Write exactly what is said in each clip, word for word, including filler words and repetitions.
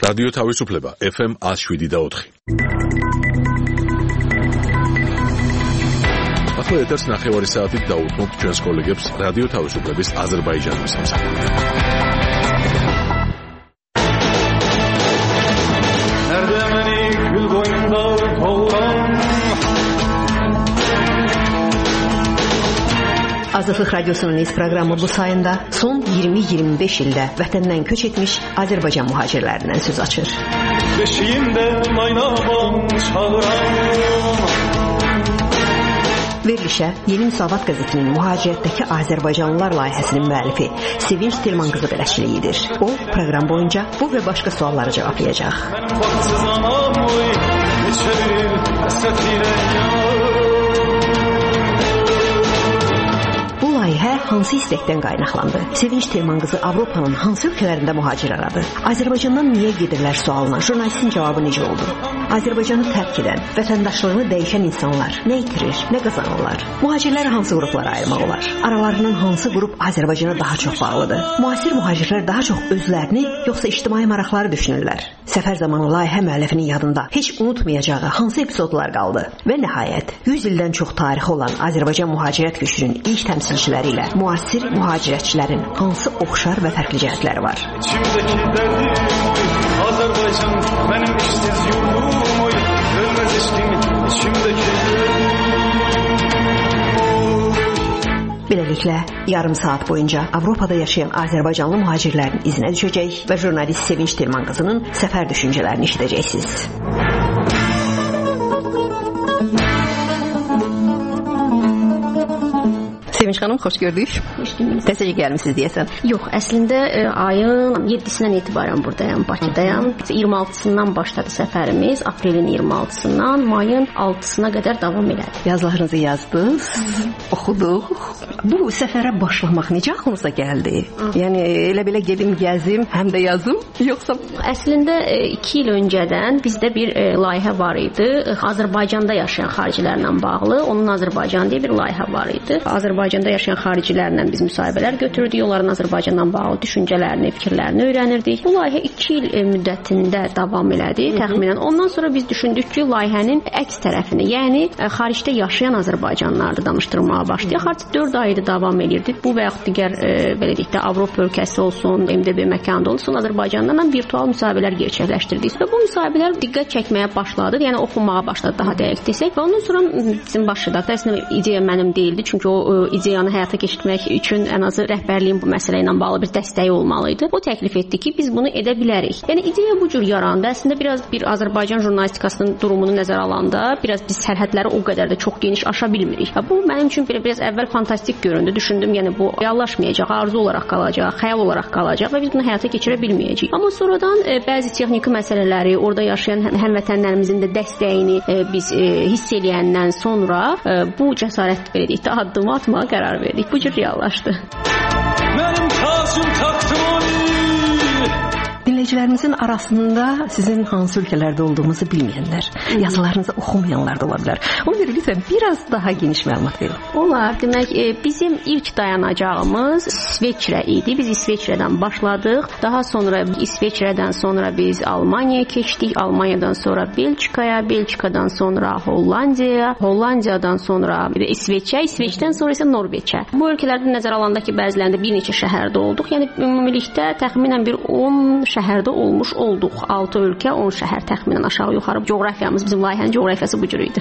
რადიო თავისუფლება ეფ ემ one oh seven და four. ახლა ეთერს ნახევარი საათით დაუთმობთ ჩვენს კოლეგებს რადიო თავისუფლების აზერბაიჯანის სამსახურში. Azadlıq Radyosu'nun iz programı bu sayında son yirmi iyirmi beş ildə vətəndən köç etmiş Azərbaycan mühacirlərindən söz açır. Verilişə Yeni Müsavat qəzetinin mühacirətdəki Azərbaycanlılar layihəsinin müəllifi Sevinç Tilman qızı bələdçilik edir. O, proqram boyunca bu və başqa suallara cavablayacaq. Bu layihə hansı istəkdən qaynaqlandı? Sevinç Tilman qızı Avropanın hansı ölkələrində mühacir aradı? Azərbaycandan niyə gedirlər sualına jurnalistin cavabı necə oldu? Azərbaycanı tərk edən, vətəndaşlığını dəyişən insanlar nə itirir, nə qazanırlar? Mühacirləri hansı qruplara ayırmaq olar? Aralarından hansı qrup Azərbaycana daha çox bağlıdır? Müasir mühacirlər daha çox özlərini, yoxsa ictimai maraqları düşünürlər? Səfər zamanı layihə müəllifinin yadında heç unutmayacağı hansı epizodlar qaldı? Və nəhayət, yüz ildən çox tarixi olan Azərbaycan mühacirət köçünün ilk təmsilçiləri ilə müasir mühacirətçilərin hansı oxşar və fərqli cəhətləri var? İçimdəki dərdim Azərbaycan mənim işsiz yurdum oy ölməz eşkim içimdəki Beləliklə, yarım saat boyunca Avropada yaşayan Azərbaycanlı mühacirlərin izinə düşəcək və jurnalist Sevinç Tilman qızının səfər düşüncələrini eşidəcəksiniz. Sevinç xanım, xoş gördük. Xoş gördük. Təzəcə gəlmisiniz deyəsən. Yox, əslində e, ayın yeddisindən etibarən buradayam, Bakıdayam. iyirmi altısından başladı səfərimiz, aprelin iyirmi altısından mayın altısına qədər davam elədi. Yazılarınızı yazdınız, oxuduq. Bu səfərə başlamaq necə ağlınıza gəldi? Hı. Yəni elə belə gedim, gəzim, həm də yazım, yoxsa? Əslində e, iki il öncədən bizdə bir e, layihə var idi. Azərbaycanda yaşayan xaricilərlə bağlı. Onun Azərbaycan deyə bir layihə var idi. Azərbaycanda yaşayan xaricilərlə biz müsahibələr götürürdük. Onların Azərbaycandan bağlı düşüncələrini, fikirlərini öyrənirdik. Bu layihə iki il müddətində davam elədi təxminən. Ondan sonra biz düşündük ki, layihənin əks tərəfini, yəni xaricdə yaşayan Azərbaycanlıları danışdırmağa başlayaq. Xarici dörd ayda davam edirdi. Bu və yaxud digər e, belə deyək də Avropa ölkəsi olsun, M D B məkanında olsun, Azərbaycandan virtual müsahibələr gerçəkləşdirdik. Və bu müsahibələr diqqət çəkməyə başladı. Yəni oxunmağa başladı daha dəqiq desək. Və ondan sonra bizim baş redaktor, əslində ideya mənim deyildi. Çünki o e, ideyanı həyata keçirmək üçün ən azı rəhbərliyin bu məsələ ilə bağlı bir dəstəyi olmalı idi. O təklif etdi ki, biz bunu edə bilərik. Yəni ideya bu cür yarandı. Əslində biraz bir Azərbaycan jurnalistikasının durumunu nəzərə alanda, biraz biz sərhədləri o qədər də çox geniş aşa bilmirik. Və bu mənim üçün belə biraz əvvəl fantastik göründü. Düşündüm, yəni bu reallaşmayacaq, arzu olaraq qalacaq, xəyal olaraq qalacaq və biz bunu həyata keçirə bilməyəcəyik. Amma sonradan e, bəzi texniki məsələləri, orada yaşayan həmvətənlərimizin də dəstəyini e, biz e, hiss eləyəndən sonra e, bu cəsarət belə deyək də addımı atmağa qərar verdik. Bu cür reallaşdı. Mənim tacım taxtım Dinləyicilərimizin arasında sizin hansı ölkələrdə olduğunuzu bilməyənlər, yazılarınızı oxumayanlar da ola bilər. Ona görə lütfən biraz daha geniş məlumat verin. Olar. Demək, bizim ilk dayanacağımız İsveçrə idi. Biz İsveçrədən başladıq. Daha sonra İsveçrədən sonra biz Almaniyaya keçdik. Almaniyadan sonra Belçikaya, Belçikadan sonra Hollandiyaya, Hollandiyadan sonra İsveçə, İsveçdən sonra isə Norveçə. Bu ölkələrdə nəzərə alanda ki, bəzilərində bir neçə şəhərdə olduq. Yəni ümumilikdə təxminən bir on şəhərdə olmuş olduq. altı ölkə, on şəhər təxminən aşağı-yuxarı. Coğrafiyamız, bizim layihənin coğrafiyası bu cür idi.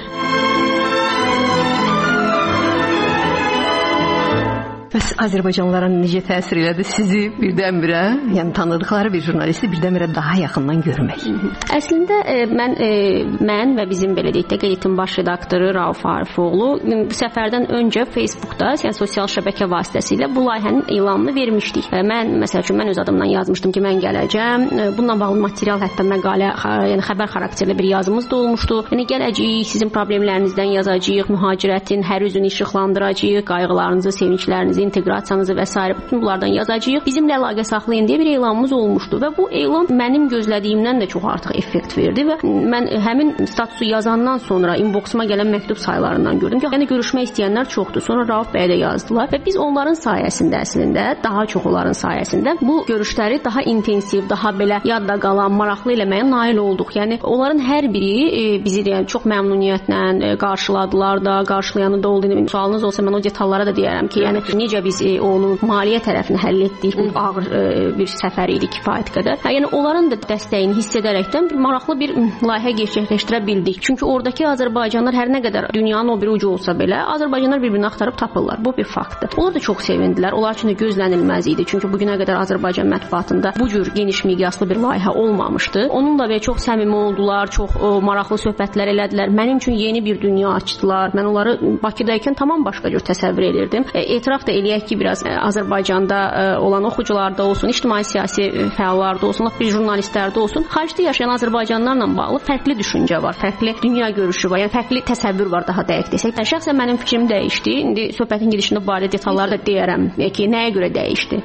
Bəs Azərbaycanlılara necə təsir elədi sizi birdən-birə, yəni tanıdıqları bir jurnalisti birdən-birə daha yaxından görmək? Əslində e, mən e, mən və bizim belə deyək də qəzetin baş redaktoru Rauf Arifoğlu bu səfərdən öncə Facebookda, yəni sosial şəbəkə vasitəsilə bu layihənin elanını vermişdik. E, mən məsəl üçün mən öz adımdan yazmışdım ki, mən gələcəm. E, bununla bağlı material, hətta məqalə, yəni xəbər xarakterli bir yazımız da olmuşdu. Yəni gələcəyik, sizin problemlərinizdən yazacağıq, mühacirətin hər üzünü işıqlandıracağıq, qayğılarınızı, sevinclərinizi inteqrasiya deklarasiyanızı və s. bütün bunlardan yazacağıq. Bizimlə əlaqə saxlayın deyə bir elanımız olmuşdu və bu elan mənim gözlədiyimdən də çox artıq effekt verdi və mən həmin statusu yazandan sonra inboxuma gələn məktub saylarından gördüm ki, yəni görüşmək istəyənlər çoxdur. Sonra Rauf bəyə də yazdılar və biz onların sayəsində əslində, daha çox onların sayəsində bu görüşləri daha intensiv, daha belə yadda qalan, maraqlı eləməyə nail olduq. Yəni onların hər biri e, bizi deyən çox məmnuniyyətlə e, qarşıladılar da, qarşılayanı da oldu. Sualınız olsa mən o detallara da deyərəm ki, yəni necə biz e, onun maliyyə tərəfini həll etdik. Bu ağır e, bir səfər idi kifayət qədər. Hə, yəni onların da dəstəyini hiss edərəkdən bir maraqlı bir layihə gerçəkləşdirə bildik. Çünki oradakı Azərbaycanlar hər nə qədər dünyanın o bir ucu olsa belə, Azərbaycanlar bir-birini axtarıb tapırlar. Bu bir faktdır. Onlar da çox sevindilər. Onlar üçün də gözlənilməz idi. Çünki bu günə qədər Azərbaycan mətbuatında bu cür geniş miqyaslı bir layihə olmamışdı. Onunla belə çox səmimi oldular, çox o, maraqlı söhbətlər elədilər. Mənim üçün yeni bir dünya açdılar. Mən onları Bakıdaykən tamam başqa cür təsəvvür edirdim. E, etiraf da eləyək ki, biraz e, Azərbaycanda e, olan oxucularda olsun, ictimai-siyasi e, fəallarda olsun, bir jurnalistlərdə olsun, xaricdə yaşayan Azərbaycanlarla bağlı fərqli düşüncə var, fərqli dünya görüşü var, yəni fərqli təsəvvür var daha dəqiq desək. Yəni, şəxsən mənim fikrim dəyişdi. İndi söhbətin gedişində bu barədə detalları da deyərəm ki, nəyə görə dəyişdi.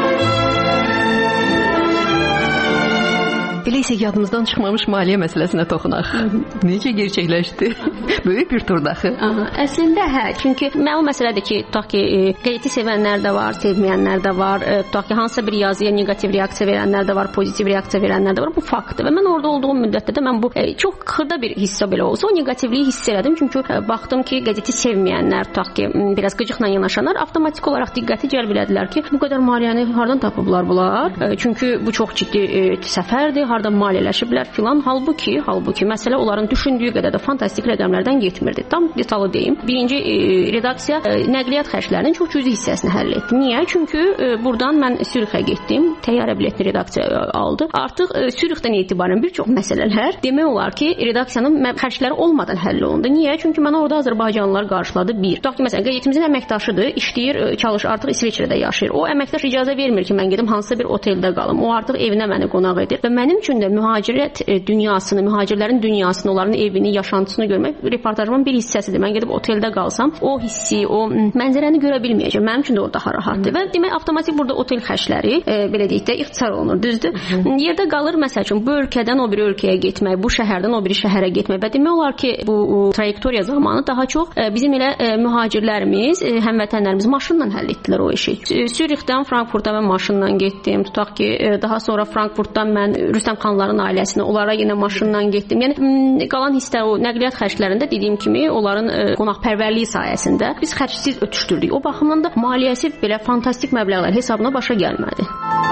Elə isə yadımızdan çıxmamış maliyyə məsələsinə toxunaq. Necə gerçəkləşdi? Böyük bir turdur axı. Aha, əslində hə, çünki məlum məsələdir ki, tutaq ki, e, qəzeti sevənlər də var, sevməyənlər də var, e, tutaq ki, hansısa bir yazıya neqativ reaksiya verənlər də var, pozitiv reaksiya verənlər də var. Bu faktdır və mən orada olduğum müddətdə də mən bu e, çox xırda bir hissə belə olsa, o neqativliyi hiss elədim. Çünki e, baxdım ki, qəzeti sevməyənlər, tutaq ki, biraz qıcıqla yanaşanlar avtomatik olaraq diqqəti cəlb elədilər ki, bu qədər maliyyəni hardan tapıblar bunlar? E, çünki bu çox ciddi e, səfərdir, hardan maliyyələşiblər filan. Halbuki, halbuki məsələ onların düşündüyü qədər də fantastik rəqəmlərdən getmirdi. Tam detalı deyim. Birinci e, redaksiya e, nəqliyyat xərclərinin çox cüzi hissəsini həll etdi. Niyə? Çünki e, buradan mən Sürixə getdim. Təyyarə biletli redaksiya aldı. Artıq e, Sürixdən etibarən bir çox məsələlər demək olar ki, redaksiyanın xərcləri olmadan həll olundu. Niyə? Çünki mənə orada Azərbaycanlılar qarşıladı. Bir. Tutaq ki, məsələn, qəzetimizin əməkdaşıdır, işləyir, çalış, artıq İsveçrədə yaşayır. O əməkdaş icazə vermir ki, mən gedim hansısa bir oteldə qalım. O artıq evinə məni qonaq edir və mənim üçün də mühacirət dünyasını, mühacirlərin dünyasını, onların evini, yaşantısını görmək reportajımın bir hissəsidir. Mən gedib oteldə qalsam, o hissi, o mənzərəni görə bilməyəcəm. Mənim üçün də o daha rahatdır. Və demək avtomatik burada otel xərcləri e, belə deyək də ixtisar olunur, düzdür? Yerdə qalır məsəl üçün bu ölkədən o bir ölkəyə getmək, bu şəhərdən o bir şəhərə getmək və demək olar ki, bu o, trayektoriya zamanı daha çox e, bizim elə e, mühacirlərimiz, e, həmvətənlərimiz maşınla həll etdilər o işi. Sürixdən Frankfurta mən maşınla getdim. Tutaq ki, e, daha sonra Frankfurtdan mən Rüstəm xanların ailəsinə, onlara yenə maşınla getdim. Yəni qalan hisslər o nəqliyyat xərclərində dediyim kimi onların e, qonaqpərvərliyi sayəsində biz xərcsiz ötüşdürdük. O baxımdan da maliyyəsi belə fantastik məbləğlər hesabına başa gəlmədi.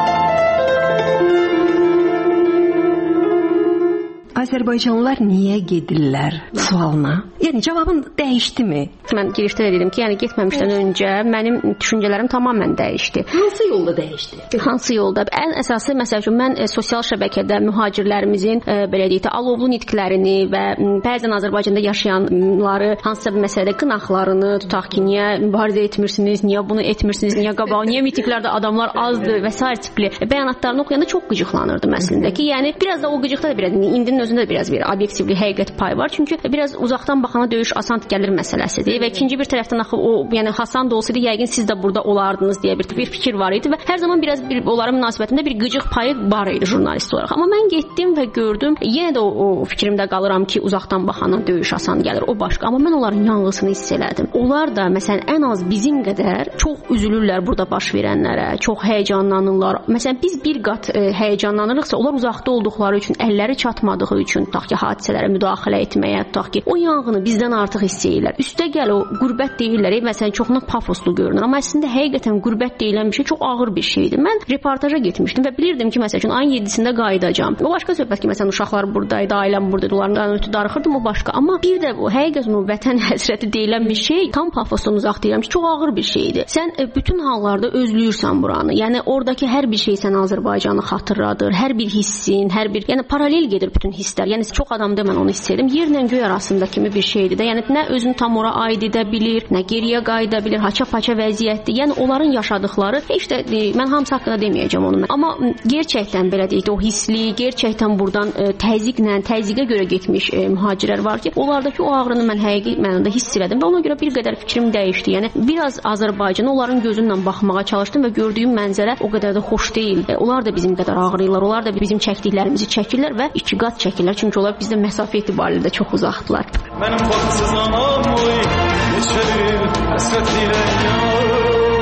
Azərbaycanlılar niyə gedirlər sualına? Yəni cavabın dəyişdimi? Mən girişdə də dedim ki, yəni getməmişdən öncə mənim düşüncələrim tamamilə dəyişdi. Hansı yolda dəyişdi? Hansı yolda? Ən əsası məsəl üçün mən e, sosial şəbəkədə mühacirlərimizin e, belə deyək də alovlu nitqlərini və m, bəzən Azərbaycanda yaşayanları hansısa bir məsələdə qınaqlarını tutaq ki, niyə mübarizə etmirsiniz, niyə bunu etmirsiniz, niyə qabaq, niyə mitinglərdə adamlar azdır və s. tipli bəyanatlarını oxuyanda çox qıcıqlanırdım əslində ki, yəni biraz da o qıcıqda da biraz indinin özündə də biraz bir obyektivlik, həqiqət payı var. Çünki biraz uzaqdan baxana döyüş asan gəlir məsələsidir və ikinci bir tərəfdən axı o, yəni Hasan da olsaydı yəqin siz də burada olardınız deyə bir, bir fikir var idi və hər zaman biraz bir onların münasibətində bir qıcıq payı var idi jurnalist olaraq. Amma mən getdim və gördüm, yenə də o, o fikrimdə qalıram ki, uzaqdan baxana döyüş asan gəlir, o başqa. Amma mən onların yanğısını hiss elədim. Onlar da məsələn ən az bizim qədər çox üzülürlər burada baş verənlərə, çox həyəcanlanırlar. Məsələn biz bir qat e, həyəcanlanırıqsa, onlar uzaqda olduqları üçün, əlləri çatmadığı üçün tutaq ki, hadisələrə müdaxilə etməyə, tutaq ki, o yanğını bizdən artıq hiss edirlər. Üstə gəl o qürbət deyirlər, məsələn çoxuna pafoslu görünür, amma əslində həqiqətən qürbət deyilən bir şey çox ağır bir şeydir. Mən reportaja getmişdim və bilirdim ki, məsələn ayın yeddisində qayıdacağam. O başqa söhbət ki, məsələn uşaqlar buradaydı, ailəm buradaydı, onlardan ötürü darıxırdım, o başqa. Amma bir də bu həqiqətən o vətən həsrəti deyilən bir şey tam pafosdan uzaq deyirəm ki, çox ağır bir şeydir. Sən e, bütün hallarda özləyirsən buranı. Yəni oradakı hər bir şey sənə Azərbaycanı xatırladır. Hər bir hissin, hər bir, yəni paralel gedir bütün hisslər. Yəni çox adam da mən onu hiss edirəm. Yerlə göy arasında kimi bir şeydir də. Yəni nə özünü tam ora aid qayıda edə bilir, nə geriyə qayıda bilir, haça-paça vəziyyətdir. Yəni onların yaşadıkları heç də mən hamısı haqqında deməyəcəm onu. Amma gerçəkdən belə deyək, o hissli, gerçəkdən burdan e, təzyiqlə, təzyiqə görə getmiş e, mühacirlər var ki, onlardakı o ağrını mən həqiqi mənada hiss elədim və ona görə bir qədər fikrim dəyişdi. Yəni biraz Azərbaycana onların gözündən baxmağa çalışdım və gördüyüm mənzərə o qədər də xoş deyil. E, onlar da bizim qədər ağrıyırlar, onlar da bizim çəkdiklərimizi çəkirlər və iki qat çəkirlər. Çünki onlar bizdən məsafə etibarilə də çox uzaqdılar. Mənim baxsız anam oy, neçədir həsrət ilə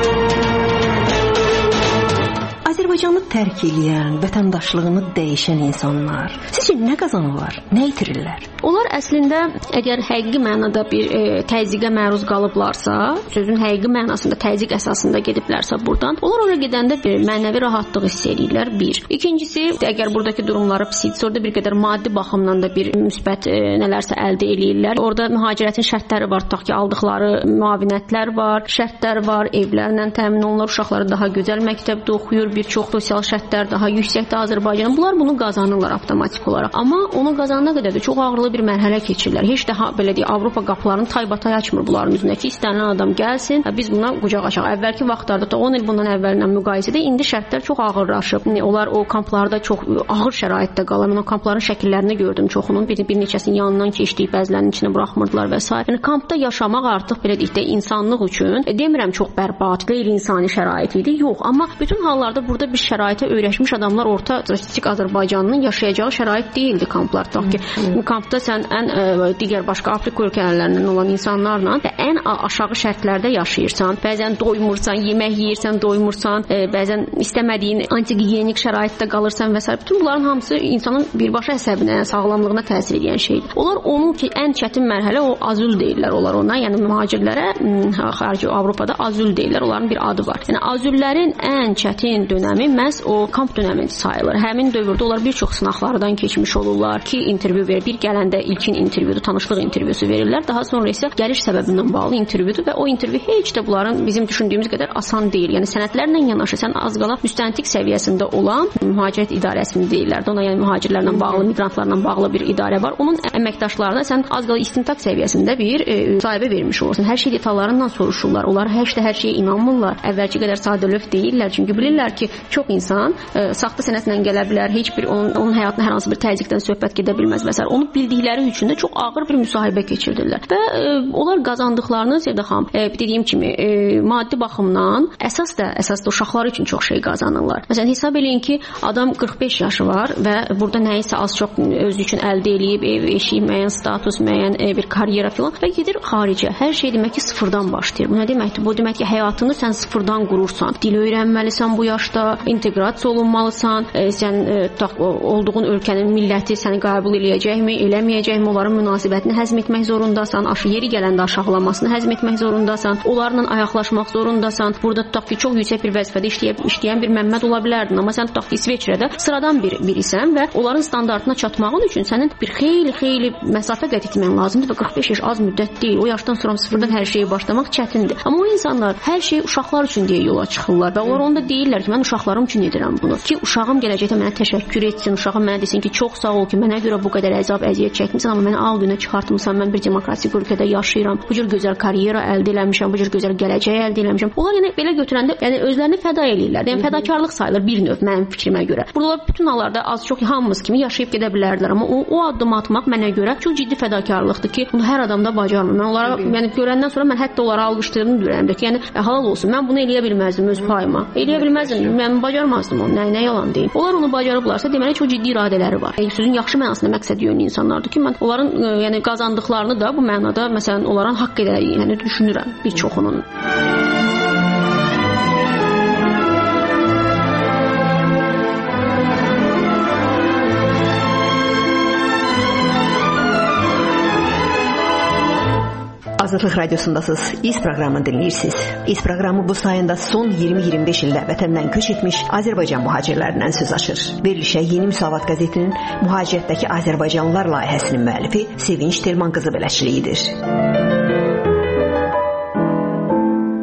Azərbaycanı tərk edən, vətəndaşlığını dəyişən insanlar sizcə nə qazanırlar, nə itirirlər? Onlar əslində əgər həqiqi mənada bir e, təzyiqə məruz qalıblarsa, sözün həqiqi mənasında təzyiq əsasında gediblərsə burdan, onlar ora gedəndə bir mənəvi rahatlıq hiss edirlər, bir. İkincisi, əgər buradakı durumları pisdirsə, orada bir qədər maddi baxımdan da bir müsbət e, nələrsə əldə edirlər. Orada mühacirətin şərtləri var, tutaq ki, aldıqları müavinətlər var, şərtlər var, evlərlə təmin olunurlar, uşaqları daha gözəl məktəbdə oxuyur, bir çox sosial şərtlər daha yüksəkdə Azərbaycan. Bunlar bunu qazanırlar avtomatik olaraq. Amma onu qazanana qədər də çox ağırlı bir mərhələ keçirlər. Heç də belə deyək, Avropa qapılarını taybatay açmır bunların üzünə ki, istənilən adam gəlsin, biz buna qucaq açaq. Əvvəlki vaxtlarda da on il bundan əvvəlinə müqayisədə indi şərtlər çox ağırlaşıb. Onlar o kamplarda çox ağır şəraitdə qalır. Mən o kampların şəkillərini gördüm çoxunun. Bir, bir neçəsinin yanından keçdik, bəzilərinin içinə buraxmırdılar və s. Yəni kampda yaşamaq artıq belə deyək də insanlıq üçün e, demirəm çox bərbad, qeyri-insani şərait idi. Yox, amma bütün hallarda burada bir şəraitə öyrəşmiş adamlar orta statistik Azərbaycanının yaşayacağı şərait deyildi kamplar. Tutaq ki, bu kampda sən ən ə, digər başqa Afrika ölkələrindən olan insanlarla və ən aşağı şərtlərdə yaşayırsan, bəzən doymursan, yemək yeyirsən, doymursan, ə, bəzən istəmədiyin antigigiyenik şəraitdə qalırsan və s. Bütün bunların hamısı insanın birbaşa əsəbinə, sağlamlığına təsir edən şeydir. Onlar onun ki, ən çətin mərhələ o azül deyirlər onlar ona. Yəni mühacirlərə xarici Avropada azül deyirlər. Onların bir adı var. Yəni azüllərin ən çətin dönəmi məhz o kamp dönəmi sayılır. Həmin dövrdə onlar bir çox sınaqlardan keçmiş olurlar ki, intervyu verir. Bir gələndə ilkin intervyudur, tanışlıq intervyusu verirlər. Daha sonra isə gəliş səbəbindən bağlı intervyudur və o intervyu heç də bunların bizim düşündüyümüz qədər asan deyil. Yəni sənədlərlə yanaşı sən az qala müstəntiq səviyyəsində olan mühacirət idarəsini deyirlər. Ona yəni mühacirlərlə bağlı, miqrantlarla bağlı bir idarə var. Onun əməkdaşlarına sən az qala istintaq səviyyəsində bir e, müsahibə vermiş olursun. Hər şey detallarından soruşurlar. Onlar heç də hər şeyə inanmırlar. Əvvəlki qədər sadəlövh deyirlər. Çünki bilirlər ki, çox insan e, saxta sənədlə gələ bilər. Heç bir onun, onun həyatına hər hansı bir təzyiqdən söhbət gedə bilməz və s. Onu bildikləri üçün də çox ağır bir müsahibə keçirdirlər. Və e, onlar qazandıqlarını Sevda xanım, e, dediyim kimi e, maddi baxımdan əsas da əsas da uşaqlar üçün çox şey qazanırlar. Məsələn, hesab eləyin ki, adam qırx beş yaşı var və burada nəyisə az çox özü üçün əldə eləyib, ev, eşik, müəyyən status, müəyyən e, bir karyera filan və gedir xaricə. Hər şey demək ki, sıfırdan başlayır. Bu nə deməkdir? Bu demək ki, həyatını sən sıfırdan qurursan. Dil öyrənməlisən bu yaşda, inteqrasiya olunmalısan, e, sən e, tutaq, olduğun ölkənin milləti səni qəbul eləyəcəkmi, eləməyəcəkmi, onların münasibətini həzm etmək zorundasan, aşı yeri gələndə aşağılamasını həzm etmək zorundasan, onlarla ayaqlaşmaq zorundasan. Burada tutaq ki, çox yüksək bir vəzifədə işləyib, işləyən bir Məmməd ola bilərdin, amma sən tutaq ki, İsveçrədə sıradan bir birisən və onların standartına çatmağın üçün sənin bir xeyli-xeyli məsafə qət etmən lazımdır və qırx beş yaş az müddət deyil. O yaşdan sonra sıfırdan hər şeyi başlamaq çətindir. Amma o insanlar hər şey uşaqlar üçün deyə yola çıxırlar və onlar onda deyirlər ki, mən uşaqlarım üçün edirəm bunu. Ki uşağım gələcəkdə mənə təşəkkür etsin, uşağım mənə desin ki, çox sağ ol ki, mənə görə bu qədər əzab, əziyyət çəkmisən, amma məni al günə çıxartmısan, mən bir demokratik ölkədə yaşayıram, bu cür gözəl karyera əldə eləmişəm, bu cür gözəl gələcək əldə eləmişəm. Onlar yəni belə götürəndə, yəni özlərini fəda eləyirlər. Yəni fədakarlıq sayılır bir növ mənim fikrimə görə. Burada bütün hallarda az çox hamımız kimi yaşayıb gedə bilərdilər, amma o, o addım atmaq mənə görə çox ciddi fədakarlıqdır ki, bunu hər adam da bacarmır. Mən onlara, yəni görəndən sonra mən hətta onlara alqışladığımı deyirəm ki, yəni halal olsun. Mən bunu eləyə bilməzdim öz payıma. Eləyə bilməzdim. Mən bacarmazdım onu. Nə, nə yalan deyim. Onlar onu bacarıblarsa, deməli çox ciddi iradələri var. Yəni, sözün yaxşı mənasında məqsəd yönlü insanlardır ki, mən onların yəni qazandıqlarını da bu mənada məsələn onların haqq edəcəyini düşünürəm bir çoxunun. Azadlıq Radiosundasınız. İz proqramını dinləyirsiniz. İz proqramı bu sayında son iyirmi iyirmi beş ildə vətəndən köç etmiş Azərbaycan mühacirlərindən söz açır. Verilişə Yeni Müsavat qəzetinin mühacirətdəki Azərbaycanlılar layihəsinin müəllifi Sevinç Telman qızı bələdçiliyidir.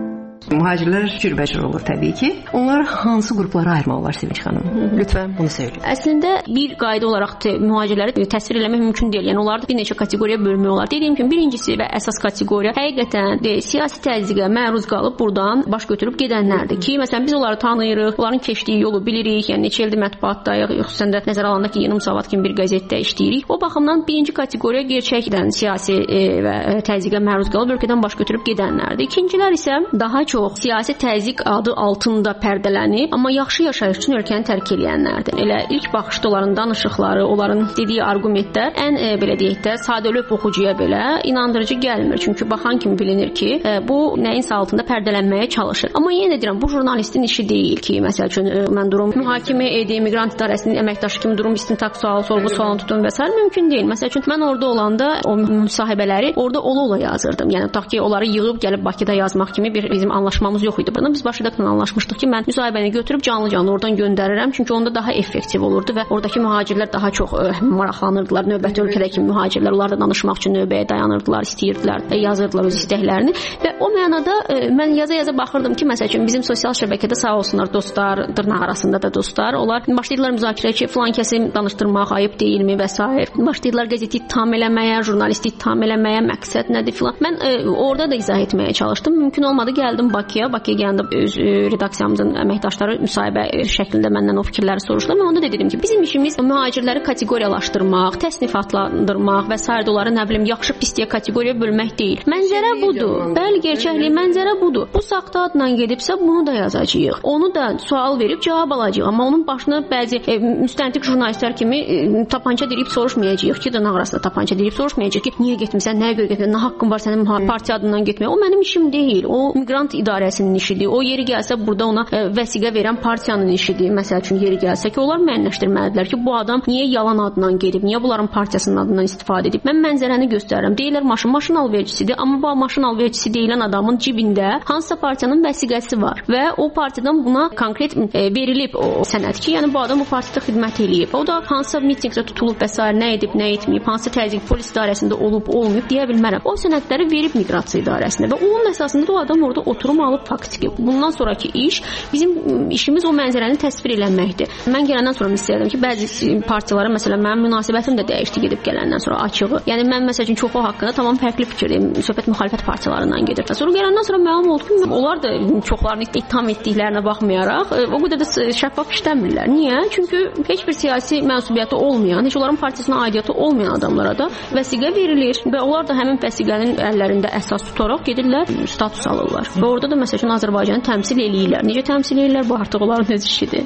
Mühacirlər cürbəcür olur təbii ki. Onları hansı qruplara ayırmaq olar Sevinç xanım? Lütfən bunu söyləyin. Əslində bir qayda olaraq mühacirləri təsvir eləmək mümkün deyil. Yəni onları bir neçə kateqoriyaya bölmək olar. Dediyim kimi birincisi və əsas kateqoriya həqiqətən de, siyasi təzyiqə məruz qalıb buradan baş götürüb gedənlərdir ki, məsələn biz onları tanıyırıq, onların keçdiyi yolu bilirik. Yəni neçə ildir mətbuatdayıq, xüsusən də nəzərə alınanda ki, Yeni Müsavat kimi bir qəzetdə işləyirik. O baxımdan birinci kateqoriya gerçəkdən siyasi e, və təzyiqə məruz qalıb ölkədən baş götürüb gedənlərdir. İkincilər isə daha çox siyasi təzyiq adı altında pərdələnib, amma yaxşı yaşayış üçün ölkəni tərk edənlərdir. Elə ilk baxışda onların danışıqları, onların dediyi arqumentlər ən e, belə deyək də sadəlövh oxucuya belə inandırıcı gəlmir. Çünki baxan kimi bilinir ki, e, bu nəyinsə altında pərdələnməyə çalışır. Amma yenə deyirəm, bu jurnalistin işi deyil ki, məsəl üçün e, mən durum mühakimə edeyim, miqrant idarəsinin əməkdaşı kimi durum istintaq sualı, sorğu sualını tutun və s. mümkün deyil. Məsəl üçün mən orada olanda o müsahibələri orada ola-ola yazırdım. Yəni tutaq ki, onları yığıb gəlib Bakıda yazmaq kimi bir bizim anlaşmamız yox idi. Bunu biz Bakıda anlaşmışdıq ki, mən müsahibəni götürüb canlı-canlı oradan göndərirəm. Çünki onda daha effektiv olurdu və oradakı mühacirlər daha çox ə, maraqlanırdılar. Növbəti ölkədəki mühacirlər onlar da danışmaq üçün növbəyə dayanırdılar, istəyirdilər, ə, yazırdılar öz istəklərini və o mənada ə, mən yaza-yaza baxırdım ki, məsəl üçün bizim sosial şəbəkədə sağ olsunlar dostlar, dırnaq arasında da dostlar, onlar başlayırlar müzakirəyə ki, filan kəsi danışdırmaq ayıb deyilmi və s. Başlayırlar qəzeti ittiham eləməyə, jurnalisti ittiham eləməyə, məqsəd nədir filan. Mən ə, orada da izah etməyə çalışdım. Mümkün olmadı, gəldim Bakıya. Bakıya gələndə öz ə, redaksiyamızın əməkdaşları müsahibə şəklində məndən o fikirləri soruşdular. Mən onda da dedim ki, bizim işimiz mühacirləri kateqoriyalaşdırmaq, təsnifatlandırmaq və s. onları nə bilim yaxşı pis deyə kateqoriyaya bölmək deyil. Mənzərə budur. Bəli, gerçəklik mənzərə budur. Bu saxta adla gedibsə bunu da yazacağıq. Onu da sual verib cavab alacağıq. Amma onun başına bəzi e, müstəntiq jurnalistlər kimi e, tapança deyib soruşmayacağıq ki, dırnaq arasında tapança deyib soruşmayacağıq ki, niyə getmisən, nəyə görə getmisən, nə haqqın var sənin partiya adından getməyə. O mənim işim deyil. O miqrant idarəsinin işidir. O yeri gəlsə burada ona e, vəsiqə verən partiyanın işidir. Məsəl üçün yeri gəlsə ki, onlar müəyyənləşdirməlidirlər ki, bu adam niyə yalan adından gedib, niyə bunların partiyasının adından istifadə edib. Mən mənzərəni göstərirəm. Deyirlər maşın maşın alverçisidir, amma bu maşın alverçisi deyilən adamın cibində hansısa partiyanın vəsiqəsi var və o partiyadan buna konkret e, verilib o sənəd ki, yəni bu adam bu partiyada xidmət eləyib. O da hansısa mitinqdə tutulub və s. nə edib, nə etməyib, hansı təzyiq polis idarəsində olub, olmayıb deyə bilmərəm. O sənədləri verib miqrasiya idarəsinə və onun əsasında da o adam orada oturum alıb faktiki. Bundan sonraki iş bizim işimiz o mənzərəni təsvir eləməkdir. Mən gələndən sonra istəyirəm ki, bəzi partiyalara məsələn mənim münasibətim də dəyişdi gedib gələndən sonra açığı. Yəni mən məsəl üçün çoxu haqqında tamam fərqli fikirdəyim. Söhbət müxalifət partiyalarından gedir. Sonra gələndən sonra məlum oldu ki, onlar da çoxlarını ittiham etdiklərinə baxmayaraq o qədər də şəffaf işləmirlər. Niyə? Çünki heç bir siyasi mənsubiyyəti olmayan, heç onların partiyasına aidiyyəti olmayan adamlara da vəsiqə verilir və onlar da həmin vəsiqənin əllərində əsas tutaraq gedirlər, status alırlar. Və orada da məsəl üçün Azərbaycanı təmsil eləyirlər. Necə təmsil eləyirlər? Bu artıq onların öz işidir.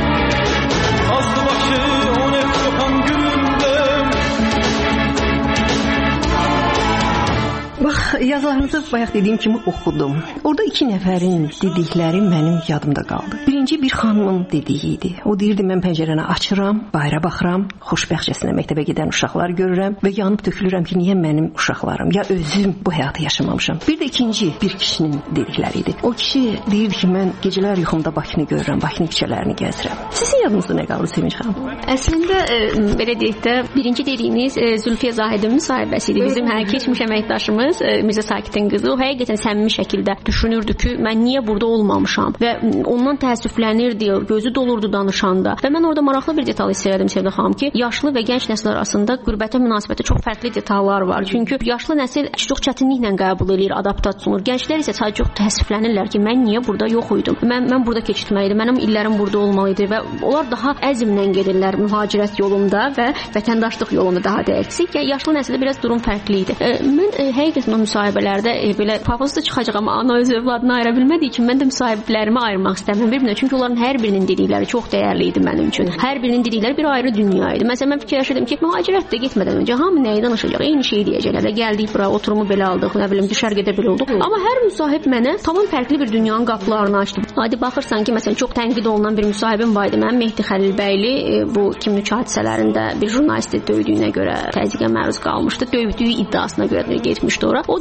Azdı başı on hep sokan gülümde. Bax, yazılarınızı bayaq dediyim kimi oxudum. Orada iki nəfərin dedikləri mənim yadımda qaldı. Birinci bir xanımın dediyi idi. O deyirdi, mən pəncərəni açıram, bayıra baxıram, xoşbəxtcəsinə məktəbə gedən uşaqlar görürəm və yanıb tökülürəm ki, niyə mənim uşaqlarım, ya özüm bu həyatı yaşamamışam. Bir də ikinci bir kişinin dedikləri idi. O kişi deyirdi ki, mən gecələr yuxumda Bakını görürəm, Bakının küçələrini gəzirəm. Sizin yadınızda nə qaldı Sevinç xanım? Əslində e, belə deyək də, birinci dediyiniz e, Zülfiyə Zahidin müsahibəsi idi. Bizim hə, keçmiş əməkdaşımız Mirzə Sakitin qızı o həqiqətən səmimi şəkildə düşünürdü ki, mən niyə burada olmamışam və ondan təəssüflənirdi, gözü dolurdu danışanda. Və mən orada maraqlı bir detal hiss elədim Sevda xanım ki, yaşlı və gənc nəsil arasında qürbətə münasibətdə çox fərqli detallar var. Çünki yaşlı nəsil çox çətinliklə qəbul edir, adaptasiya olunur. Gənclər isə sadəcə çox təəssüflənirlər ki, mən niyə burada yox idim? Mən mən burada keçirməliydim. Mənim illərim burada olmalı idi və onlar daha əzmlə gedirlər mühacirət yolunda və vətəndaşlıq yolunda daha dəqiqsi. Yaşlı nəsildə biraz durum fərqli idi. Mən həqiqətən o müsahibələrdə e, belə pafosda çıxacaq, amma ana öz övladını ayıra bilmədiyi üçün mən də müsahiblərimi ayırmaq istəmirəm bir-birinə. Çünki onların hər birinin dedikləri çox dəyərli idi mənim üçün. Hər birinin dedikləri bir ayrı dünya idi. Məsələn, mən fikirləşirdim ki, mühacirətdə getmədən öncə hamı nəyi danışacaq? Eyni şeyi deyəcəklər. Gəldik bura, oturumu belə aldıq, nə bilim, düşərgədə belə olduq. Amma hər müsahib mənə tamam fərqli bir dünyanın qapılarını açdı. Hadi baxırsan ki, məsələn, çox tənqid olunan bir müsahibim var idi. Mənim Mehdi Xəlilbəyli e, bu iki üç hadisələrində bir jurnalisti döydüyünə görə təzyiqə məruz qalmışdı. Döydüyü iddiasına görə getmişdi ora. O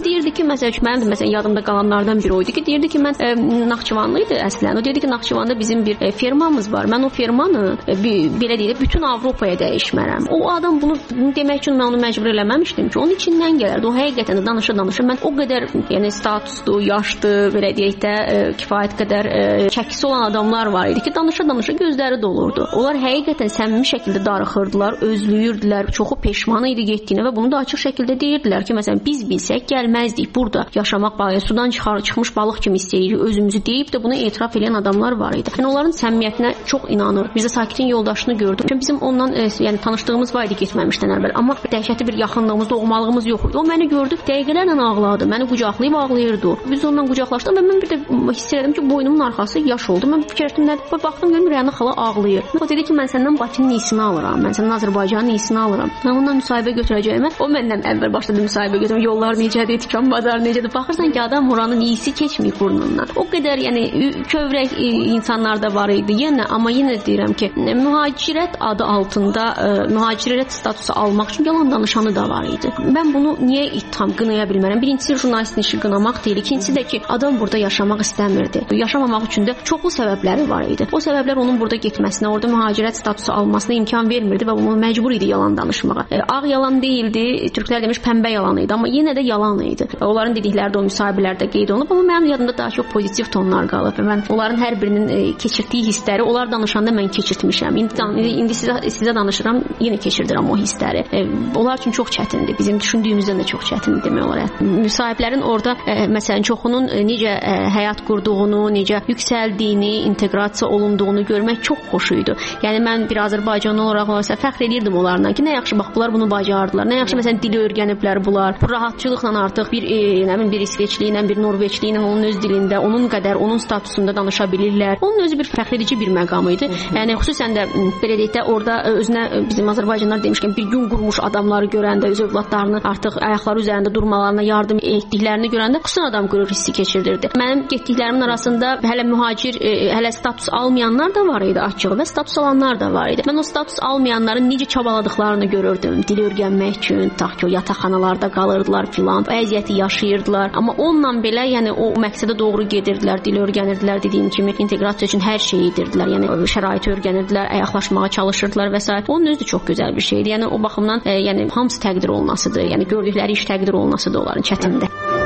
deyirdi ki, məsələn, mənim də məsələn yadımda qalanlardan biri o idi ki, deyirdi ki, mən e, Naxçıvanlı idi əslən. O deyirdi ki, Naxçıvanda bizim bir e, firmamız var. Mən o firmanı e, bir, belə deyək, bütün Avropaya dəyişmərəm. O adam bunu, bunu demək üçün mən onu məcbur eləməmişdim ki, onun içindən gələrdi. O həqiqətən də danışa-danışa mən o qədər, yəni statuslu, yaşlı, belə deyək də e, kifayət qədər e, çəkisi olan adamlar var idi ki, danışa-danışa gözləri dolurdu. Onlar həqiqətən səmimi şəkildə darıxırdılar, özlüyürdülər, çoxu peşman idi getdiyinə və bunu da açıq şəkildə deyirdilər ki, məsələn, biz bilsək gəlməzdik burada yaşamaq, sudan çıxar, çıxmış balıq kimi istəyirik özümüzü deyib də bunu etiraf edən adamlar var idi. Yəni onların səmimiyyətinə çox inanır. Biz də Sakitin yoldaşını gördük. Çünki bizim ondan e, yəni tanışdığımız var idi getməmişdən əvvəl, amma dəhşətli bir yaxınlığımız, doğmalığımız yox idi. O məni gördü, dəqiqələrlə ağladı. Məni qucaqlayıb ağlayırdı. Biz onunla qucaqlaşdıq və mən bir də hiss etdim ki, boynumun arxası yaş oldu. Mən fikirləşdim, nədir? Baxdım görüm Rəna xala ağlayır. O dedi ki, mən səndən Bakının iyisini alıram. Mən səndən Azərbaycanın iyisini alıram. Mən ondan müsahibə götürəcəyəm. O məndən əvvəl başladı müsahibə götürmə. Yollar necədir, tikan bazar necədir? Baxırsan ki, adam oranın iyisi keçməyib burnundan. O qədər yəni kövrək insanlar da var idi. Yenə amma yenə deyirəm ki, mühacirət adı altında ə, mühacirət statusu almaq üçün yalan danışanı da var idi. Mən bunu niyə ittiham qınaya bilmərəm? Birincisi jurnalistin işi qınamaq deyil. İkincisi də ki, adam burada yaşamaq istəmirdi. Yaşamamaq üçün də çoxlu səbəbləri var idi. O səbəblər onun burada getməsinə, orada mühacirət statusu almasına imkan vermirdi və bunu məcbur idi yalan danışmağa. E, ağ yalan deyildi, türklər demiş pəmbə yalan idi, amma yenə də yalan idi. Onların dedikləri də o müsahibələrdə qeyd olunub, amma mənim yadımda daha çox pozitiv tonlar qalıb. Mən onların hər birinin e, keçirdiyi hissləri, onlar danışanda mən keçirtmişəm. İndi, indi sizə, sizə danışıram, yenə keçirdirəm o hissləri. E, onlar üçün çox çətindir. Bizim düşündüyümüzdən də çox çətindir demək olar. Müsahiblərin orada e, məsələn çoxunun e, necə e, həyat qurduğunu, necə yüksəldiyini, inteqrasiya olunduğunu görmək çox xoş idi. Yəni mən bir Azərbaycanlı olaraq olsa fəxr edirdim onlarla ki, nə yaxşı bax bunlar bunu bacardılar. Nə yaxşı məsələn dili öyrəniblər bunlar. Bu rahatçılıqla artıq bir e, nə bilim bir İsveçli ilə, bir Norveçli ilə onun öz dilində, onun qədər, onun statusunda danışa bilirlər. Onun özü bir fəxr edici bir məqam idi. Yəni xüsusən də belə deyək də orada özünə bizim Azərbaycanlılar demişkən bir gün qurmuş adamları görəndə, öz övladlarını artıq ayaqları üzərində durmalarına yardım etdiklərini görəndə xüsusən adam qürur hissi keçirdirdi. Mənim getdiklərimin arasında hələ mühacir, e, hələ status almayanlar da var idi açıq və status alanlar da var idi. Mən o status almayanların necə çabaladıqlarını görürdüm. Dil öyrənmək üçün, tax ki o yataqxanalarda qalırdılar filan, əziyyəti yaşayırdılar. Amma onunla belə, yəni o məqsədə doğru gedirdilər, dil öyrənirdilər, dediyim kimi inteqrasiya üçün hər şeyi edirdilər. Yəni şəraiti öyrənirdilər, ayaqlaşmağa çalışırdılar və s. Onun özü də çox gözəl bir şeydir. Yəni o baxımdan e, yəni hamısı təqdir olunasıdır. Yəni gördükləri iş təqdir olunasıdır onların çətindir.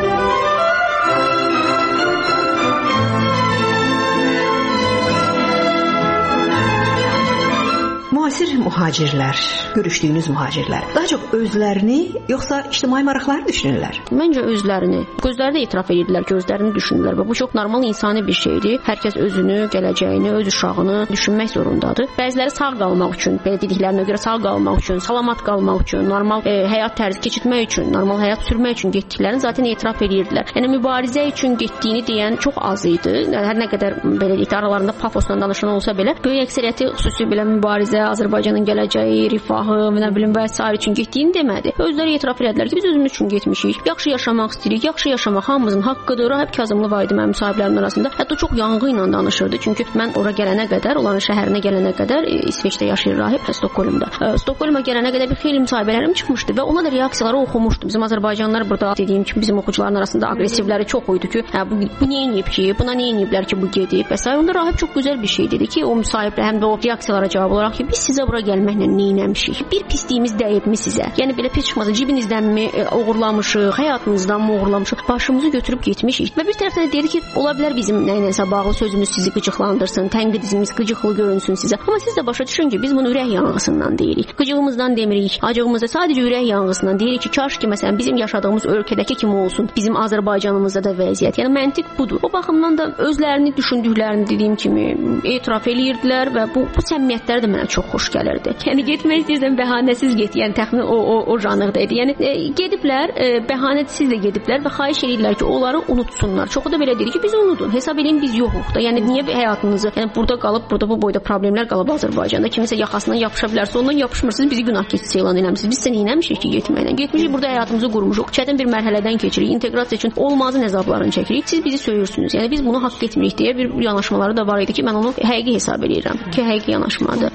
Müasir mühacirlər, görüşdüyünüz mühacirlər daha çox özlərini yoxsa ictimai maraqları düşünürlər? Məncə özlərini. Gözləri də etiraf edirdilər, gözlərini düşünürlər və bu çox normal insani bir şeydir. Hər kəs özünü, gələcəyini, öz uşağını düşünmək zorundadır. Bəziləri sağ qalmaq üçün, belə dediklərinə görə sağ qalmaq üçün, salamat qalmaq üçün, normal e, həyat tərzi keçirmək üçün, normal həyat sürmək üçün getdiklərini zaten etiraf edirdilər. Yəni mübarizə üçün getdiyini deyən çox az idi. Hər nə qədər belə deyək, aralarında pafosla danışan olsa belə, böyük əksəriyyəti xüsusi belə mübarizə, Azərbaycanın gələcəyi, rifahı, nə bilim və s. üçün getdiyini demədi. Özləri etiraf etdilər ki, biz özümüz üçün getmişik. Yaxşı yaşamaq istəyirik. Yaxşı yaşamaq hamımızın haqqıdır. Rahib Kazımlı var idi mənim müsahiblərimin arasında. Hətta çox yanğı ilə danışırdı. Çünki mən ora gələnə qədər, onların şəhərinə gələnə qədər e, İsveçdə yaşayır rahib, Stokholmda. E, Stokholma gələnə qədər bir xeyli müsahibələrim çıxmışdı və ona da reaksiyaları oxumuşdum. Bizim Azərbaycanlılar burada dediyim kimi bizim oxucuların arasında aqressivləri çox idi ki, hə bu bu nə edib ki, buna nə ediblər ki, bu gedib. Və s. Onda rahib çox gözəl bir şey dedi ki, o müsahiblə həm də o reaksiyalara cavab olaraq ki, biz sizə bura gəlməklə nə etmişik? Bir pisliyimiz dəyibmi sizə? Yəni belə pis çıxmasa cibinizdən e, oğurlamışıq, həyatınızdan mı oğurlamışıq? Başımızı götürüb getmişik. Və bir tərəfdən də dedi ki, ola bilər bizim nə ilə bağlı sözümüz sizi qıcıqlandırsın, tənqidimiz qıcıqlı görünsün sizə. Amma siz də başa düşün ki, biz bunu ürək yanğısından deyirik. Qıcığımızdan demirik, acığımızda sadəcə ürək yanğısından deyirik ki, kaş ki məsələn bizim yaşadığımız ölkədəki kimi olsun, bizim Azərbaycanımızda da vəziyyət. Yəni məntiq budur. O baxımdan da özlərini düşündüklərini dediyim kimi etiraf eləyirdilər və bu bu səmimiyyətlər də mənə çox xoş gəlirdi. Yəni getmək istəyirsən bəhanəsiz get. Yəni təxmin o o o janrda idi. Yəni e, gediblər, e, bəhanəsiz də gediblər və xahiş edirlər ki, onları unutsunlar. Çoxu da belə deyir ki, biz unudun. Hesab edin biz yoxuq da. Yəni niyə həyatınızı, yəni burada qalıb, burada bu boyda problemlər qalıb Azərbaycanda. Kimisə yaxasından yapışa bilərsə, ondan yapışmırsınız, bizi günah keçisi elan eləmisiniz. Biz sən eləmişik ki, getməklə. Getmişik, burada həyatımızı qurmuşuq. Çətin bir mərhələdən keçirik. İnteqrasiya üçün olmazın əzablarını çəkirik. Siz bizi söyürsünüz. Yəni biz bunu haqq etmirik deyə bir yanaşmaları da var idi ki, mən onu həqiqi hesab edirəm ki, həqiqi yanaşmadır.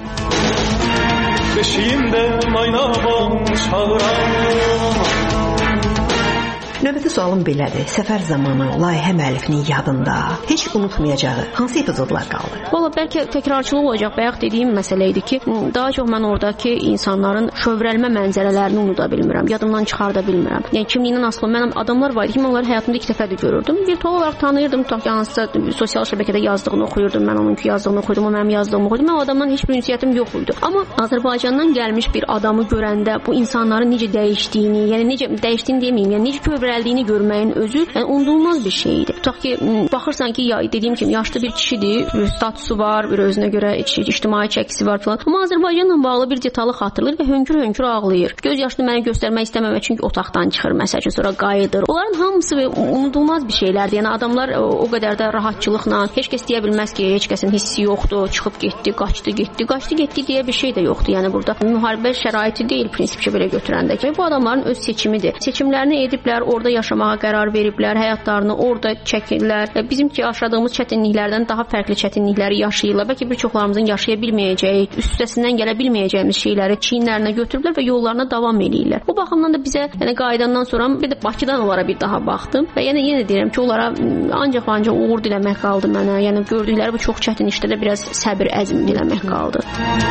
Beşiyimde maynavan çağıran Növbəti sualım belədir. Səfər zamanı layihə müəllifinin yadında heç unutmayacağı hansı epizodlar qaldı? Valla bəlkə təkrarçılıq olacaq. Bayaq dediyim məsələ idi ki, daha çox mən oradakı insanların şövrəlmə mənzərələrini unuda bilmirəm, yadımdan çıxarda bilmirəm. Yəni kimliyindən asılı mənim adamlar var idi ki, mən onları həyatımda ilk dəfə də görürdüm. Virtual olaraq tanıyırdım, tutaq ki, hansısa sosial şəbəkədə yazdığını oxuyurdum, mən onunki yazdığını oxuyurdum, o mənim yazdığımı oxuyurdum. Mən o adamdan heç bir ünsiyyətim yox idi. Amma Azərbaycandan gəlmiş bir adamı görəndə bu insanların necə dəyişdiyini, yəni necə dəyişdiyini deməyim, yəni necə kövrəldiyini görməyin özü yəni unudulmaz bir şey idi. Tutaq ki, baxırsan ki, ya dediyim kimi yaşlı bir kişidir, bir statusu var, bir özünə görə ictimai çəkisi var filan. Amma Azərbaycanla bağlı bir detalı xatırlayır və hönkür-hönkür ağlayır. Göz yaşını mənə göstərmək istəməmək çünki otaqdan çıxır, məsələn, sonra qayıdır. Onların hamısı unudulmaz bir şeylərdir. Yəni adamlar o qədər də rahatçılıqla, heç kəs deyə bilməz ki, heç kəsin hissi yoxdur, çıxıb getdi, qaçdı, getdi, qaçdı, getdi deyə bir şey də yoxdur. Yəni burada müharibə şəraiti deyil prinsipcə belə götürəndə ki, bu adamların öz seçimidir. Seçimlərini ediblər, orada yaşamağa qərar veriblər, həyatlarını orada çəkirlər. Bizimki yaşadığımız çətinliklərdən daha fərqli çətinlikləri yaşayırlar. Bəlkə bir çoxlarımızın yaşaya bilməyəcəyi, üstəsindən gələ bilməyəcəyimiz şeyləri çiyinlərinə götürüblər və yollarına davam edirlər. Bu baxımdan da bizə, yəni qayıdandan sonra bir də Bakıdan onlara bir daha baxdım və yenə yenə deyirəm ki, onlara ancaq ancaq uğur diləmək qaldı mənə. Yəni gördükləri bu çox çətin işdə də biraz səbir, əzm diləmək qaldı.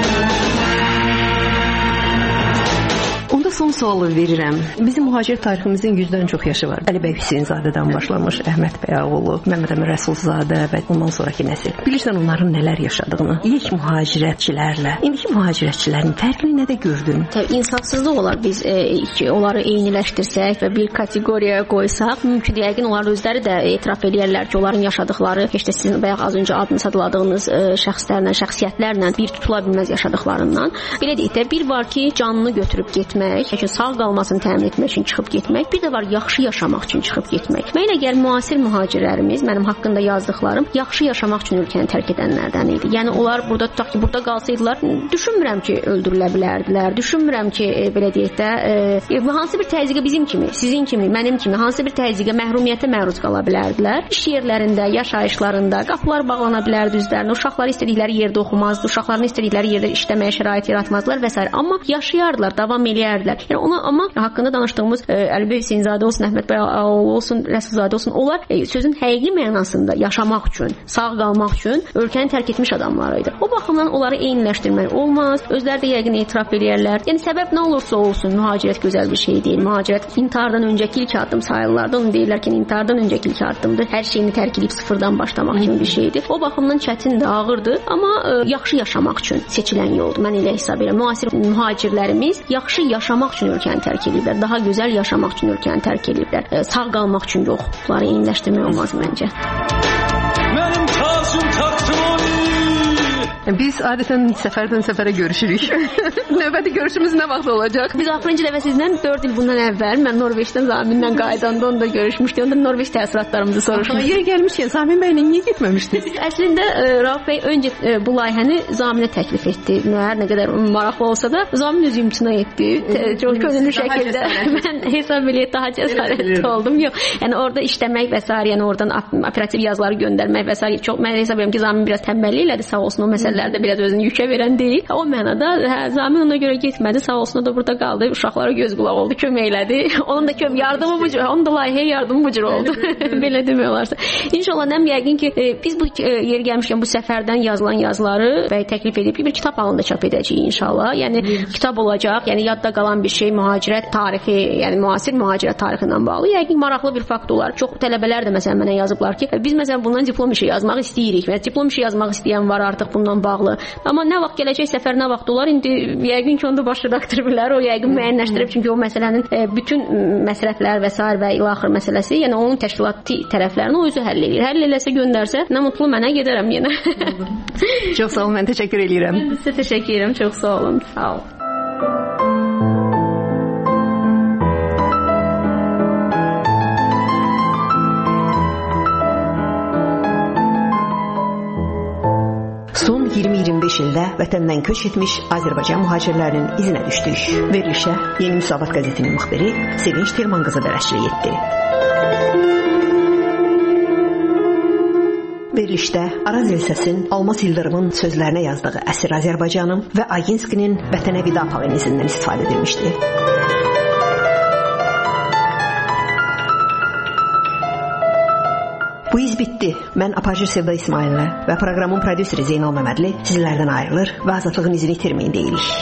Onda son sualı verirəm. Bizim mühacir tariximizin yüzdən çox yaşı var. Əlibey Hüseynzadədən başlamış, Əhməd Bəyoğlu, Məmməd Əmin Rəsulzadə və ondan sonraki nəsil. Bilirsən onların nələr yaşadığını, ilk mühacirətçilərlə, indiki mühacirətçilərin fərqini nədə gördün? Təbii insafsızlıq olar biz e, iki, onları eyniləşdirsək və bir kateqoriyaya qoysaq, mümkün yəqin onlar özləri də etiraf edirlər ki, onların yaşadıkları, heç də sizin bayaq az öncə adını sadladığınız e, şəxslərlə, şəxsiyyətlərlə bir tutula bilməz yaşadıklarından. Belə deyək də, bir var ki, canını götürüb getmək, üçün sağ qalmasını təmin etmək üçün çıxıb getmək, bir də var yaxşı yaşamaq üçün çıxıb getmək. Mən əgər müasir mühacirlərimiz, mənim haqqında yazdıqlarım yaxşı yaşamaq üçün ölkəni tərk edənlərdən idi. Yəni onlar burada tutaq ki, burada qalsaydılar, düşünmürəm ki, öldürülə bilərdilər. Düşünmürəm ki, e, belə deyək də, e, hansı bir təzyiqə bizim kimi, sizin kimi, mənim kimi hansı bir təzyiqə, məhrumiyyətə məruz qala bilərdilər. İş yerlərində, yaşayışlarında qapılar bağlana bilərdi üzlərinə. Uşaqları istədikləri yerdə oxumazdı, uşaqlarını istədikləri yerdə işləməyə şərait yaratmazdılar və s. Amma yaşayardılar, davam eləyərdilər. Yəni ona amma haqqında danışdığımız e, Əlibey Hüseynzadə olsun, Əhməd Bəyoğlu olsun, Rəsulzadə olsun, onlar e, sözün həqiqi mənasında yaşamaq üçün, sağ qalmaq üçün ölkəni tərk etmiş adamlar idi. O baxımdan onları eyniləşdirmək olmaz. Özləri də yəqin etiraf edirlər. Yəni səbəb nə olursa olsun, mühacirət gözəl bir şey deyil. Mühacirət intihardan öncəki ilk addım sayılırlar. Onu deyirlər ki, intihardan öncəki ilk addımdır. Hər şeyini tərk edib sıfırdan başlamaq kimi bir şeydir. O baxımdan çətindir, ağırdır, amma e, yaxşı yaşamaq üçün seçilən yoldur. Mən elə hesab edirəm. Müasir mühacirlərimiz yaxşı yaşamaq üçün ölkəni tərk ediblər, daha gözəl yaşamaq üçün ölkəni tərk ediblər. E, sağ qalmaq üçün yox. Bunları eyniləşdirmək olmaz məncə. Mənim taşım taxtım Biz adətən səfərdən səfərə görüşürük. Növbəti görüşümüz nə vaxt olacaq? Biz axırıncı dəfə sizdən dörd il bundan əvvəl mən Norveçdən Zaminlə qaydanda onda görüşmüşdük. Onda Norveç təəssüratlarımızı soruşmuşduk. Yeri gəlmişkən Zamin bəylə niyə getməmişdiniz? Əslində Rauf bəy öncə bu layihəni Zaminə təklif etdi. Hər nə qədər maraqlı olsa da Zamin özü imtina etdi. Çox könüllü şəkildə. Mən hesab eləyib daha cəsarətli oldum. Yox, yəni orada işləmək və s. yəni oradan operativ yazıları göndərmək və s. çox mən hesab edirəm ki, Zamin biraz tənbəllik elədi, sağ olsun o məsələlərdə biraz özünü yükə verən deyil. O mənada hə, Zamin ona görə getmədi, sağ olsun o da burada qaldı, uşaqlara göz qulaq oldu, kömək elədi. Onun da kömək yardımı bu cür, onun da layihəyə yardımı bu cür oldu. Belə demək olarsa. İnşallah nəm yəqin ki, e, biz bu e, yeri gəlmişkən bu səfərdən yazılan yazıları və təklif edib ki, bir kitab halında çap edəcəyik inşallah. Yəni kitab olacaq, yəni yadda qalan bir şey mühacirət tarixi, yəni müasir mühacirət tarixi ilə bağlı. Yəqin maraqlı bir fakt olar. Çox tələbələr də məsələn mənə yazıblar ki, biz məsələn bundan diplom işi yazmaq istəyirik və diplom işi yazmaq istəyən var artıq bundan bağlı. Amma nə vaxt gələcək səfər nə vaxt olar? İndi yəqin ki, onda baş redaktor bilər, o yəqin müəyyənləşdirib, çünki o məsələnin e, bütün məsrəflər və sair və ilaxır məsələsi, yəni onun təşkilati tərəflərini o özü həll edir. Həll eləsə göndərsə, nə mutlu mənə, gedərəm yenə. Çox sağ olun, mən təşəkkür edirəm. Sizə təşəkkür edirəm, çox sağ olun. Sağ olun. Son iyirmi iyirmi beş ildə vətəndən köç etmiş Azərbaycan mühacirlərinin izinə düşdük. Verilişə Yeni Müsavat qəzetinin müxbiri Sevinç Telman qızı bərəçilik etdi. Verilişdə Araz Elsəsin Almaz İldırımın sözlərinə yazdığı Əsir Azərbaycanım və Aginskinin Vətənə vida poemizindən istifadə edilmişdi. Bitdi. Mən Apajir Sevda İsmaillə və proqramın prodüseri Zeynal Məmmədli sizlərdən ayrılır və azadlığın izini itirməyin deyirik.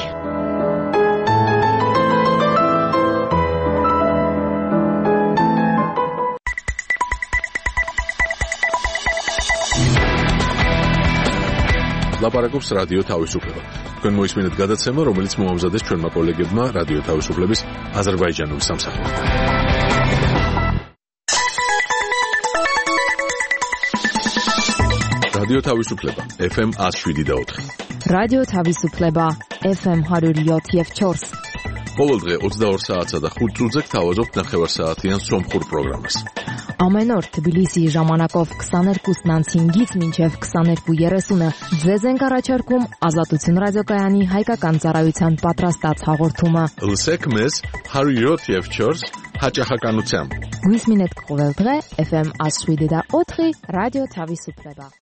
ლაპარაკობს რადიო თავისუფლება. თქვენ მოისმინეთ გადაცემა, რომელიც მოამზადეს ჩვენმა კოლეგებმა რადიო თავისუფლების აზერბაიჯანული სამსახურიდან. რადიო თავისუფლება ეფ ემ one oh seven და four. რადიო თავისუფლება ეფ ემ one oh seven და four. ყოველდღე ოცდაორ საათსა და ხუთ წუთზე გთავაზობთ ნახევარსაათიან სომხურ პროგრამას. Ամեն օր Թբիլիսիի ժամանակով twenty-two fifteen-ից մինչև twenty-two thirty ձեզ ենք առաջարկում Ազատություն ռադիոկայանի հայկական ծառայության պատրաստած հաղորդումը։ Լսեք մեզ one oh seven եւ four հաճախականությամբ։ Գույս մինետ կողել դրե էֆ էմ one oh seven და four ռադիո Թավիսուպլեբա։